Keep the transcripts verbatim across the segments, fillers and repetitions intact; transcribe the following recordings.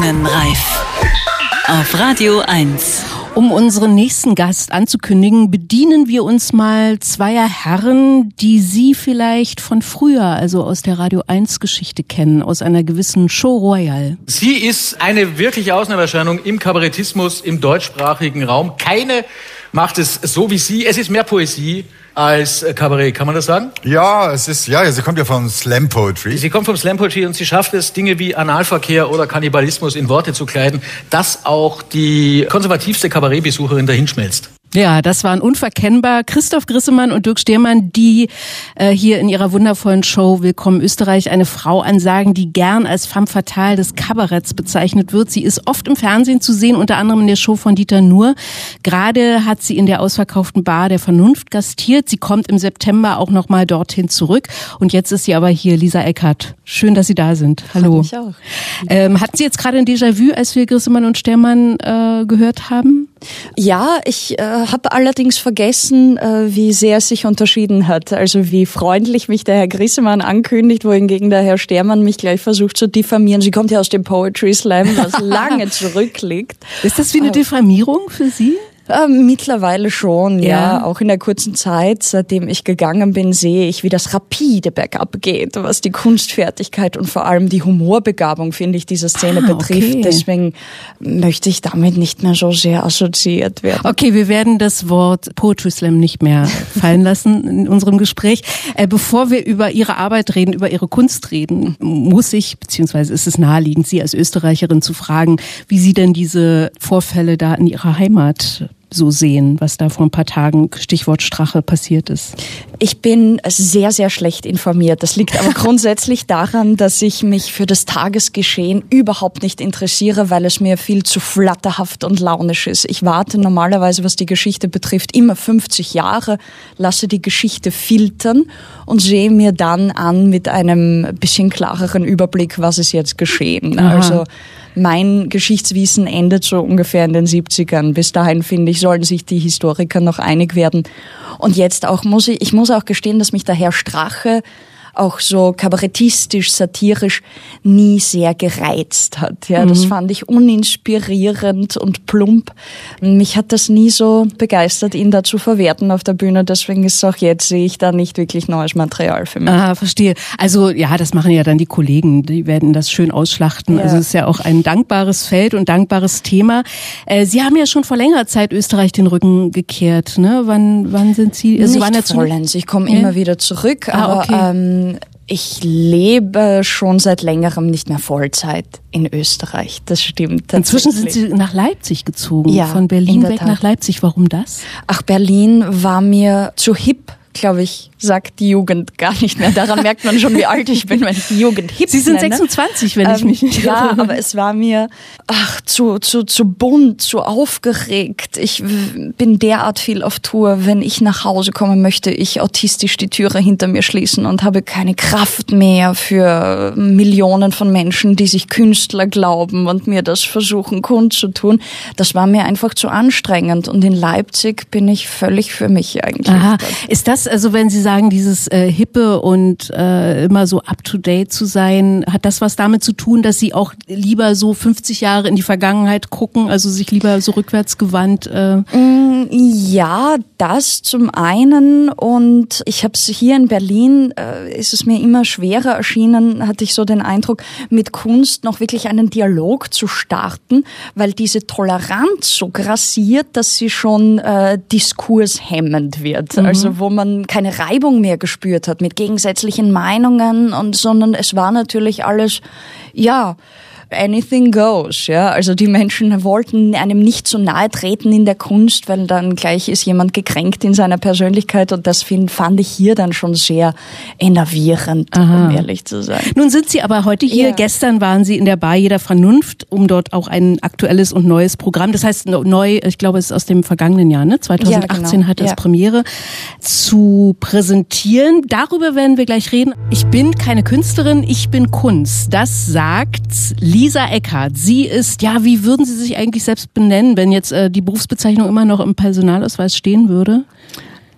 Senderinnenreif. Auf Radio eins. Um unseren nächsten Gast anzukündigen, bedienen wir uns mal zweier Herren, die Sie vielleicht von früher, also aus der Radio eins Geschichte kennen, aus einer gewissen Show Royal. Sie ist eine wirkliche Ausnahmeerscheinung im Kabarettismus im deutschsprachigen Raum. Keine macht es so wie sie. Es ist mehr Poesie als Kabarett, kann man das sagen? Ja, es ist, ja, sie kommt ja vom Slam Poetry. Sie kommt vom Slam Poetry und sie schafft es, Dinge wie Analverkehr oder Kannibalismus in Worte zu kleiden, dass auch die konservativste Kabarettbesucherin dahinschmelzt. Ja, das waren unverkennbar Christoph Grissemann und Dirk Stehrmann, die äh, hier in ihrer wundervollen Show Willkommen Österreich eine Frau ansagen, die gern als femme fatale des Kabaretts bezeichnet wird. Sie ist oft im Fernsehen zu sehen, unter anderem in der Show von Dieter Nuhr. Gerade hat sie in der ausverkauften Bar der Vernunft gastiert. Sie kommt im September auch nochmal dorthin zurück. Und jetzt ist sie aber hier, Lisa Eckhardt. Schön, dass Sie da sind. Hallo. Ich auch. Ähm, hatten Sie jetzt gerade ein Déjà-vu, als wir Grissemann und Stehrmann äh, gehört haben? Ja, ich äh, habe allerdings vergessen, äh, wie sehr es sich unterschieden hat. Also wie freundlich mich der Herr Grissemann ankündigt, wohingegen der Herr Stehrmann mich gleich versucht zu diffamieren. Sie kommt ja aus dem Poetry Slam, was lange zurückliegt. Ist das wie eine Diffamierung für Sie? Äh, mittlerweile schon, ja. Ja. Auch in der kurzen Zeit, seitdem ich gegangen bin, sehe ich, wie das rapide bergab geht, was die Kunstfertigkeit und vor allem die Humorbegabung, finde ich, dieser Szene Ah, betrifft. okay. Deswegen möchte ich damit nicht mehr so sehr assoziiert werden. Okay, wir werden das Wort Poetry Slam nicht mehr fallen lassen in unserem Gespräch. Äh, bevor wir über Ihre Arbeit reden, über Ihre Kunst reden, muss ich, beziehungsweise ist es naheliegend, Sie als Österreicherin zu fragen, wie Sie denn diese Vorfälle da in Ihrer Heimat so sehen, was da vor ein paar Tagen, Stichwort Strache, passiert ist. Ich bin sehr, sehr schlecht informiert. Das liegt aber grundsätzlich daran, dass ich mich für das Tagesgeschehen überhaupt nicht interessiere, weil es mir viel zu flatterhaft und launisch ist. Ich warte normalerweise, was die Geschichte betrifft, immer fünfzig Jahre, lasse die Geschichte filtern und sehe mir dann an mit einem bisschen klareren Überblick, was ist jetzt geschehen. Aha. Also mein Geschichtswissen endet so ungefähr in den siebzigern. Bis dahin, finde ich, sollen sich die Historiker noch einig werden. Und jetzt auch muss ich, ich muss auch gestehen, dass mich der Herr Strache auch so kabarettistisch, satirisch nie sehr gereizt hat. Ja, mhm. Das fand ich uninspirierend und plump. Mich hat das nie so begeistert, ihn da zu verwerten auf der Bühne. Deswegen ist auch jetzt, sehe ich da nicht wirklich neues Material für mich. Ah, verstehe. Also ja, das machen ja dann die Kollegen. Die werden das schön ausschlachten. Ja. Also es ist ja auch ein dankbares Feld und dankbares Thema. Äh, Sie haben ja schon vor längerer Zeit Österreich den Rücken gekehrt. Ne? Wann, wann sind Sie? Also nicht waren ja vollends. Ich komme ja? immer wieder zurück. Ah, aber okay. ähm, ich lebe schon seit längerem nicht mehr Vollzeit in Österreich. Das stimmt. Inzwischen sind Sie nach Leipzig gezogen. Ja, von Berlin in der weg Tat. nach Leipzig. Warum das? Ach, Berlin war mir zu hip, glaube ich, sagt die Jugend gar nicht mehr. Daran merkt man schon, wie alt ich bin, wenn ich die Jugend hip Sie sind nenne. sechsundzwanzig, wenn ich Ähm, mich nicht irre. Ja, aber es war mir ach zu zu zu bunt, zu aufgeregt. Ich w- bin derart viel auf Tour. Wenn ich nach Hause komme, möchte ich autistisch die Türe hinter mir schließen und habe keine Kraft mehr für Millionen von Menschen, die sich Künstler glauben und mir das versuchen kundzutun. Das war mir einfach zu anstrengend. Und in Leipzig bin ich völlig für mich eigentlich. Aha. Ist das, also wenn Sie sagen, dieses äh, Hippe und äh, immer so up-to-date zu sein, hat das was damit zu tun, dass Sie auch lieber so fünfzig Jahre in die Vergangenheit gucken, also sich lieber so rückwärts gewandt? Äh Ja, das zum einen. Und ich habe es hier in Berlin, äh, ist es mir immer schwerer erschienen, hatte ich so den Eindruck, mit Kunst noch wirklich einen Dialog zu starten, weil diese Toleranz so grassiert, dass sie schon äh, diskurshemmend wird. Mhm. Also wo man keine Reibung mehr gespürt hat mit gegensätzlichen Meinungen, und sondern es war natürlich alles, ja, anything goes, ja. Also die Menschen wollten einem nicht so nahe treten in der Kunst, weil dann gleich ist jemand gekränkt in seiner Persönlichkeit, und das find, fand ich hier dann schon sehr enervierend, Aha. um ehrlich zu sein. Nun sind Sie aber heute hier, Ja. gestern waren Sie in der Bar Jeder Vernunft, um dort auch ein aktuelles und neues Programm, das heißt neu, ich glaube es ist aus dem vergangenen Jahr, ne? zweitausendachtzehn Ja, genau. hat das Ja. Premiere, zu präsentieren. Darüber werden wir gleich reden. Ich bin keine Künstlerin, ich bin Kunst. Das sagt Lisa Eckhardt. Sie ist, ja, wie würden Sie sich eigentlich selbst benennen, wenn jetzt äh, die Berufsbezeichnung immer noch im Personalausweis stehen würde?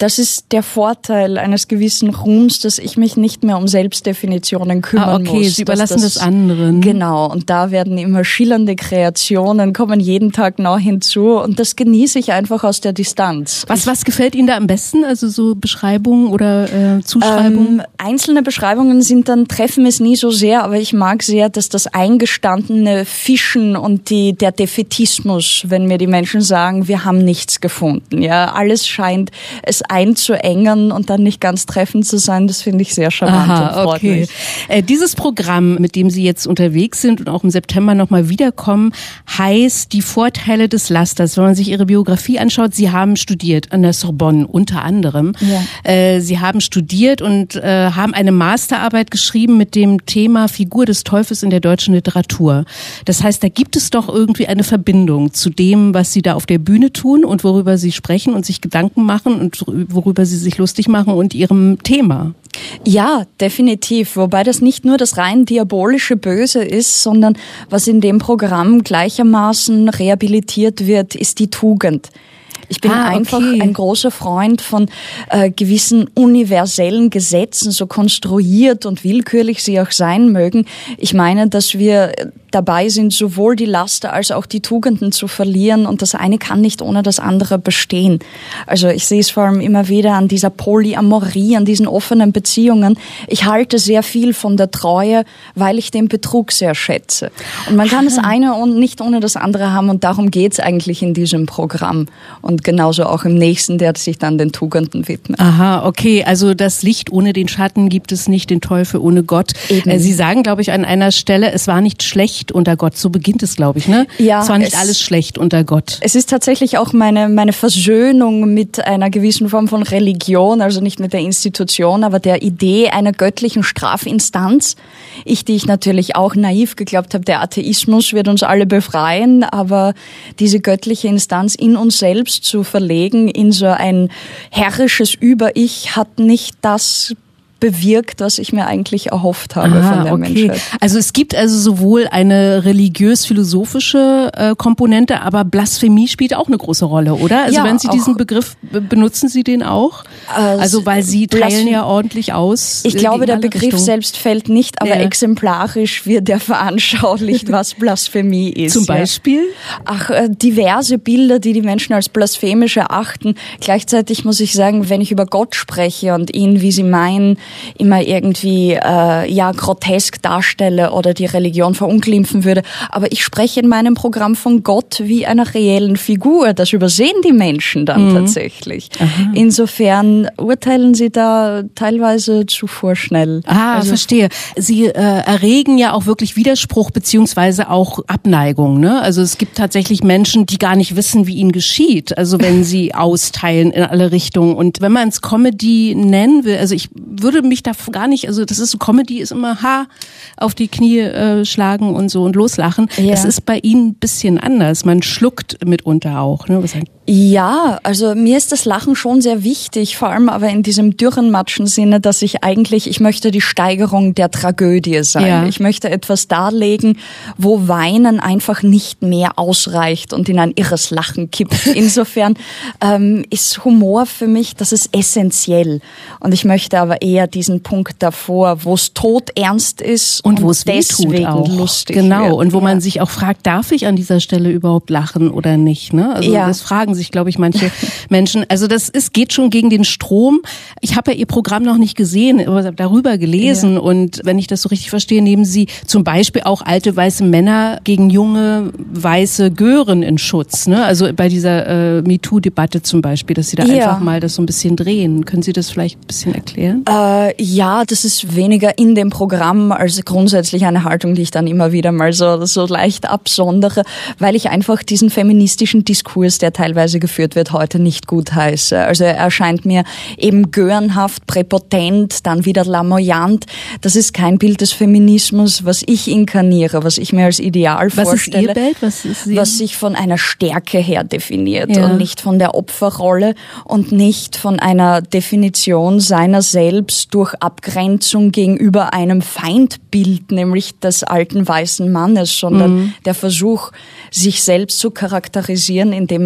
Das ist der Vorteil eines gewissen Ruhms, dass ich mich nicht mehr um Selbstdefinitionen kümmern ah, okay, muss. Sie überlassen das, das anderen. Genau, und da werden immer schillernde Kreationen, kommen jeden Tag neu hinzu und das genieße ich einfach aus der Distanz. Was, was gefällt Ihnen da am besten? Also so Beschreibungen oder äh, Zuschreibungen? Ähm, einzelne Beschreibungen sind dann, treffen es nie so sehr, aber ich mag sehr, dass das eingestandene Fischen und die, der Defätismus, wenn mir die Menschen sagen, wir haben nichts gefunden. Ja, alles scheint es einzuengen und dann nicht ganz treffend zu sein, das finde ich sehr charmant. Aha, und freut okay. mich. Äh, dieses Programm, mit dem Sie jetzt unterwegs sind und auch im September nochmal wiederkommen, heißt Die Vorteile des Lasters. Wenn man sich Ihre Biografie anschaut, Sie haben studiert an der Sorbonne unter anderem. Ja. Äh, Sie haben studiert und äh, haben eine Masterarbeit geschrieben mit dem Thema Figur des Teufels in der deutschen Literatur. Das heißt, da gibt es doch irgendwie eine Verbindung zu dem, was Sie da auf der Bühne tun und worüber Sie sprechen und sich Gedanken machen und worüber Sie sich lustig machen und Ihrem Thema. Ja, definitiv. Wobei das nicht nur das rein diabolische Böse ist, sondern was in dem Programm gleichermaßen rehabilitiert wird, ist die Tugend. Ich bin ah, okay. einfach ein großer Freund von äh, gewissen universellen Gesetzen, so konstruiert und willkürlich sie auch sein mögen. Ich meine, dass wir dabei sind, sowohl die Laster als auch die Tugenden zu verlieren und das eine kann nicht ohne das andere bestehen. Also ich sehe es vor allem immer wieder an dieser Polyamorie, an diesen offenen Beziehungen. Ich halte sehr viel von der Treue, weil ich den Betrug sehr schätze. Und man kann das eine und nicht ohne das andere haben und darum geht es eigentlich in diesem Programm. Und genauso auch im nächsten, der sich dann den Tugenden widmet. Aha, okay. Also das Licht ohne den Schatten gibt es nicht, den Teufel ohne Gott. Eben. Sie sagen, glaube ich, an einer Stelle, es war nicht schlecht unter Gott. So beginnt es, glaube ich, ne? Ja. Es war nicht es, alles schlecht unter Gott. Es ist tatsächlich auch meine, meine Versöhnung mit einer gewissen Form von Religion, also nicht mit der Institution, aber der Idee einer göttlichen Strafinstanz. Ich, die ich natürlich auch naiv geglaubt habe, der Atheismus wird uns alle befreien, aber diese göttliche Instanz in uns selbst zu verlegen in so ein herrisches Über-Ich hat nicht das bewirkt, was ich mir eigentlich erhofft habe ah, von der okay. Menschheit. Also es gibt also sowohl eine religiös-philosophische äh, Komponente, aber Blasphemie spielt auch eine große Rolle, oder? Also ja, wenn Sie diesen Begriff, benutzen Sie den auch? Äh, also weil Sie teilen ja ordentlich aus. Ich äh, glaube, der Begriff Richtungen. selbst fällt nicht, aber ja. exemplarisch wird er veranschaulicht, was Blasphemie ist. Zum Beispiel? Ja. Ach, äh, diverse Bilder, die die Menschen als blasphemisch erachten. Gleichzeitig muss ich sagen, wenn ich über Gott spreche und ihn, wie Sie meinen, immer irgendwie äh, ja grotesk darstelle oder die Religion verunglimpfen würde. Aber ich spreche in meinem Programm von Gott wie einer reellen Figur. Das übersehen die Menschen dann mhm. tatsächlich. Aha. Insofern urteilen sie da teilweise zu vorschnell. Ah, also, verstehe. Sie äh, erregen ja auch wirklich Widerspruch beziehungsweise auch Abneigung, ne? Also es gibt tatsächlich Menschen, die gar nicht wissen, wie ihnen geschieht. Also wenn sie austeilen in alle Richtungen. Und wenn man es Comedy nennen will, also ich würde mich da gar nicht, also das ist so, Comedy ist immer ha, auf die Knie äh, schlagen und so und loslachen. Ja. Das ist bei Ihnen ein bisschen anders. Man schluckt mitunter auch, ne? Was Ja, also mir ist das Lachen schon sehr wichtig, vor allem aber in diesem Dürrenmatschen-Sinne, dass ich eigentlich, ich möchte die Steigerung der Tragödie sein. Ja. Ich möchte etwas darlegen, wo Weinen einfach nicht mehr ausreicht und in ein irres Lachen kippt. Insofern ähm, ist Humor für mich, das ist essentiell. Und ich möchte aber eher diesen Punkt davor, wo es todernst ist und, und wo es deswegen auch lustig genau wird. Und wo ja. man sich auch fragt, darf ich an dieser Stelle überhaupt lachen oder nicht? Ne? Also ja. das fragen sich, glaube ich, manche Menschen. Also das ist, geht schon gegen den Strom. Ich habe ja Ihr Programm noch nicht gesehen, aber darüber gelesen. Ja. Und wenn ich das so richtig verstehe, nehmen Sie zum Beispiel auch alte weiße Männer gegen junge weiße Gören in Schutz. Ne? Also bei dieser äh, MeToo-Debatte zum Beispiel, dass Sie da ja. einfach mal das so ein bisschen drehen. Können Sie das vielleicht ein bisschen erklären? Äh, ja, das ist weniger in dem Programm als grundsätzlich eine Haltung, die ich dann immer wieder mal so, so leicht absondere, weil ich einfach diesen feministischen Diskurs, der teilweise geführt wird, heute nicht gut heiße. Also er erscheint mir eben görenhaft, präpotent, dann wieder lamoyant. Das ist kein Bild des Feminismus, was ich inkarniere, was ich mir als Ideal was vorstelle. Ist Ihr Bild? Was ist Ihr? Was sich von einer Stärke her definiert ja. und nicht von der Opferrolle und nicht von einer Definition seiner selbst durch Abgrenzung gegenüber einem Feindbild, nämlich des alten weißen Mannes, sondern mhm. der Versuch, sich selbst zu charakterisieren, indem man etwas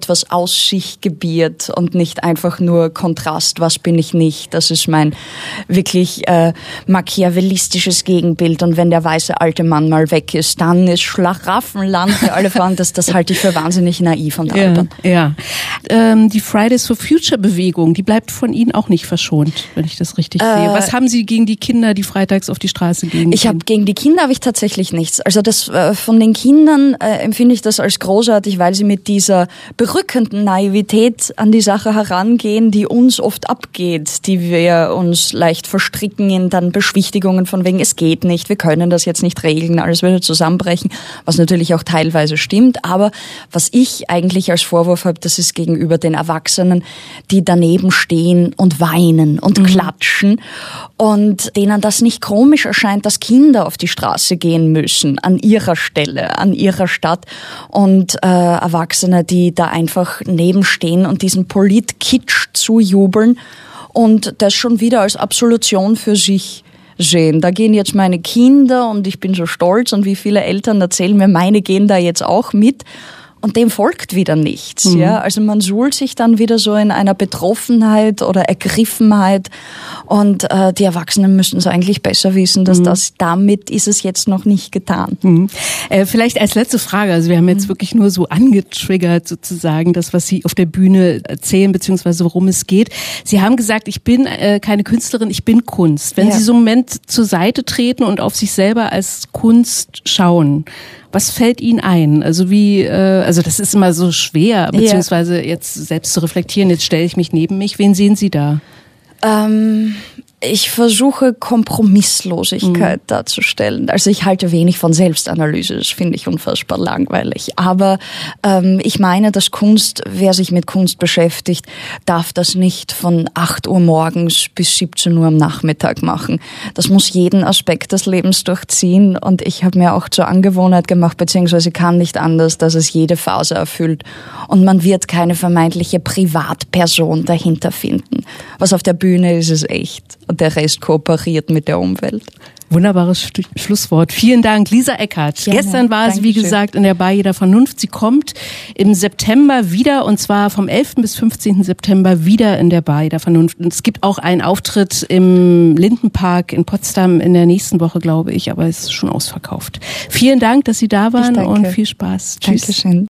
etwas aus sich gebiert und nicht einfach nur Kontrast, was bin ich nicht. Das ist mein wirklich äh, machiavellistisches Gegenbild. Und wenn der weiße alte Mann mal weg ist, dann ist Schlaraffenland für alle Frauen. Das, das halte ich für wahnsinnig naiv und albern. Ja, ja. Ähm, die Fridays for Future Bewegung, die bleibt von Ihnen auch nicht verschont, wenn ich das richtig äh, sehe. Was haben Sie gegen die Kinder, die freitags auf die Straße gehen? Ich habe gegen die Kinder habe ich tatsächlich nichts. Also das äh, von den Kindern äh, empfinde ich das als großartig, weil sie mit dieser berückenden Naivität an die Sache herangehen, die uns oft abgeht, die wir uns leicht verstricken in dann Beschwichtigungen von wegen, es geht nicht, wir können das jetzt nicht regeln, alles würde zusammenbrechen, was natürlich auch teilweise stimmt. Aber was ich eigentlich als Vorwurf habe, das ist gegenüber den Erwachsenen, die daneben stehen und weinen und mhm. klatschen und denen das nicht komisch erscheint, dass Kinder auf die Straße gehen müssen, an ihrer Stelle, an ihrer Stadt und äh, Erwachsene, die da einfach nebenstehen und diesen Polit-Kitsch zujubeln und das schon wieder als Absolution für sich sehen. Da gehen jetzt meine Kinder und ich bin so stolz und wie viele Eltern erzählen mir, meine gehen da jetzt auch mit. Und dem folgt wieder nichts. Mhm. Ja? Also man suhlt sich dann wieder so in einer Betroffenheit oder Ergriffenheit und äh, die Erwachsenen müssen es eigentlich besser wissen, dass mhm. das damit ist es jetzt noch nicht getan. Mhm. Äh, vielleicht als letzte Frage, also wir haben jetzt mhm. wirklich nur so angetriggert sozusagen das, was Sie auf der Bühne erzählen, beziehungsweise worum es geht. Sie haben gesagt, ich bin äh, keine Künstlerin, ich bin Kunst. Wenn ja. Sie so einen Moment zur Seite treten und auf sich selber als Kunst schauen, was fällt Ihnen ein? Also wie, äh, also das ist immer so schwer, beziehungsweise jetzt selbst zu reflektieren. Jetzt stelle ich mich neben mich. Wen sehen Sie da? Ähm, ich versuche Kompromisslosigkeit mhm. darzustellen. Also ich halte wenig von Selbstanalyse, das finde ich unfassbar langweilig. Aber ähm, ich meine, dass Kunst, wer sich mit Kunst beschäftigt, darf das nicht von acht Uhr morgens bis siebzehn Uhr am Nachmittag machen. Das muss jeden Aspekt des Lebens durchziehen und ich habe mir auch zur Angewohnheit gemacht, beziehungsweise kann nicht anders, dass es jede Phase erfüllt und man wird keine vermeintliche Privatperson dahinter finden. Was auf der Bühne ist, ist echt. Und der Rest kooperiert mit der Umwelt. Wunderbares Sch- Schlusswort. Vielen Dank, Lisa Eckert. Gerne. Gestern war Dankeschön. sie, wie gesagt, in der Bar jeder Vernunft. Sie kommt im September wieder, und zwar vom elften bis fünfzehnten September wieder in der Bar jeder Vernunft. Und es gibt auch einen Auftritt im Lindenpark in Potsdam in der nächsten Woche, glaube ich, aber es ist schon ausverkauft. Vielen Dank, dass Sie da waren und viel Spaß. Tschüss. Dankeschön.